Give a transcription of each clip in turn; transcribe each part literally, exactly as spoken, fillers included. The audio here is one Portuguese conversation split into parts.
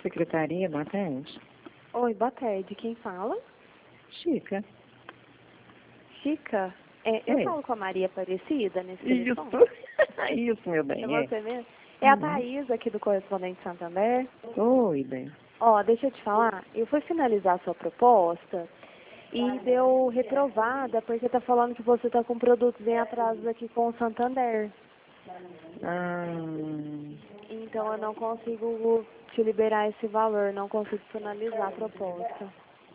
Secretaria, boa tarde. Oi, boa tarde. Quem fala? Chica. Chica? É, eu Oi. falo com a Maria Aparecida nesse Isso. telefone? Isso, meu bem. É É, você mesmo? É a Uhum. Thaís aqui do Correspondente Santander. Oi, bem. Ó, deixa eu te falar. Eu fui finalizar a sua proposta e deu reprovada porque tá falando que você tá com produtos em atraso aqui com o Santander. Ah, Então eu não consigo te liberar esse valor, não consigo finalizar a proposta.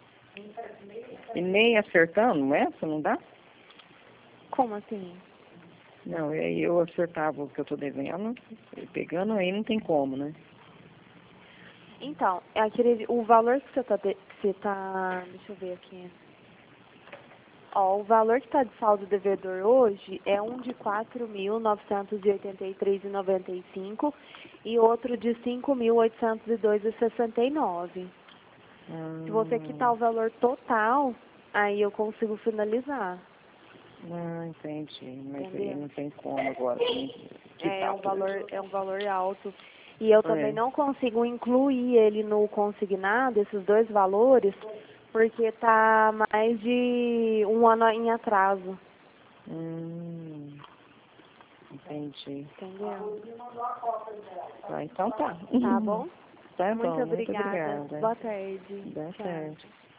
e nem acertando essa, não dá? Como assim? Não, e aí eu acertava o que eu tô devendo, e pegando aí não tem como, né? Então, é aquele, o valor que você tá, de, que você tá, deixa eu ver aqui. Ó, o valor que está de saldo devedor hoje é um de quatro mil novecentos e oitenta e três reais e noventa e cinco centavos e outro de cinco mil oitocentos e dois reais e sessenta e nove centavos. Ah, Se você quitar o valor total, aí eu consigo finalizar. ah, entendi. Mas aí Entendeu? não tem como agora. Tem que É quitar um tudo. valor, é um valor alto. E eu também É. não consigo incluir ele no consignado, esses dois valores, porque está mais de um ano em atraso. Hum, entendi. Entendeu? Ah, então tá. Tá bom? Tá Muito bom, muito obrigada. obrigada. Boa tarde. Boa Tchau. tarde.